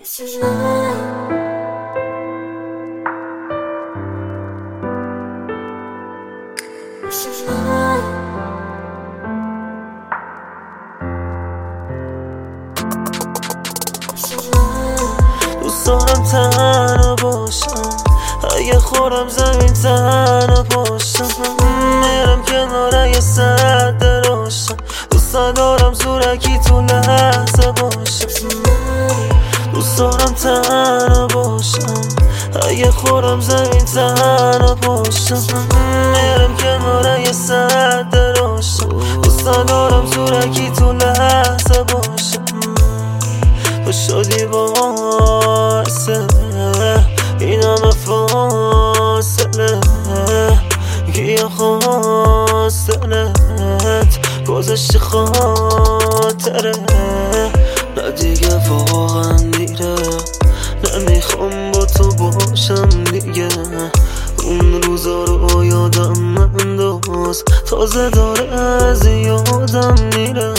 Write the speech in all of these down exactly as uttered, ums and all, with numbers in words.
دوست دارم تنها باشم، اگه خورم زمین تنها باشم، میرم کنار یه سد روشن، دوست ندارم زورکی تو لحظه باشم. دوست دارم تنها باشم، اگه خورم زمین تنها باشم، میرم کنار یه سد روشن، دوست ندارم زورکی تو لحظه باشم. تو شدی باعثه این همه فاصله، گیه خواست دلت گذشت خاطره، نه دیگه واقعا دیره، نمیخوام با تو باشم دیگه. اون روزا رو یادم انداز، تازه داره از یادم میره.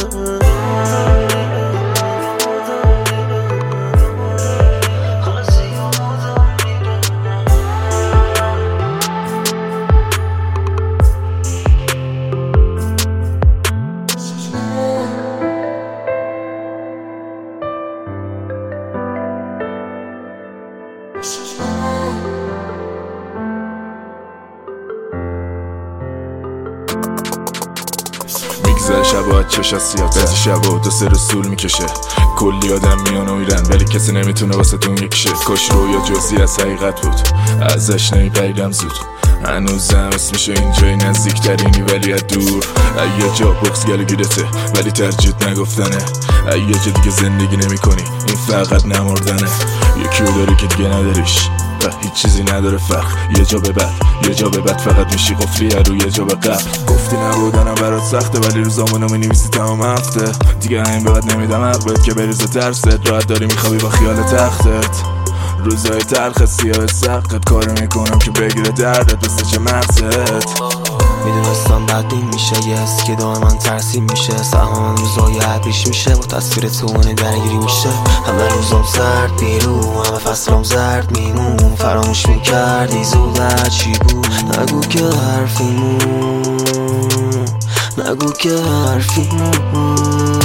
میگذر شبا چشا سیاه، بعضی شبا دو سه روز طول میکشه، کلی آدم میان و میرن ولی کسی نمیتونه واسه تون یکیشه. کاش رویا جزئی از حقیقت بود، ازش نمیپریدم زود، هنوزم اسمشو اینجای نزدیکترینی ولی از دور. یه جا بغض گلو گیرته ولی ترجیت نگفتنه، یه جا دیگه زندگی نمی کنی این فقط نمردنه، یکیو داری که دیگه نداریش و هیچ چیزی نداره فرق. یه جا به بعد یه جا به بعد فقط میشی قفلی رو یه جا به قبل. گفتی نبودنم برات سخته ولی روزامونو مینویسی تمام هفته، دیگه همین به بعد نمیدم حق بهت که بریزه ترست، راحت داری میخوابی با خیال تختت. روزای تلخ سیاه سقت کار میکنم که بگیره دردت مثل چه مغزت. میدونستم بدبین میشه، یه حس که دائما ترسیم میشه، سهام روزای عبریش میشه، با تصویر تو من درگیری میشه. همه روزام سرد بیرون، همه فصلام زرد میمون، فراموش میکردی زود چی بود. نگو که حرفیمون، نگو که حرفیمون.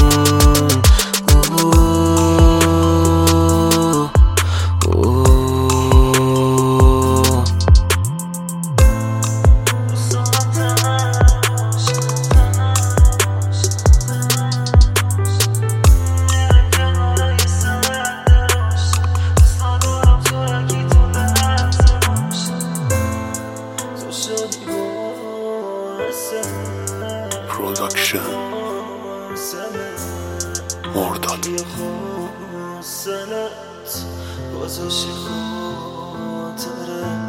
پروداکشن مرداد. گذاشتی خاطره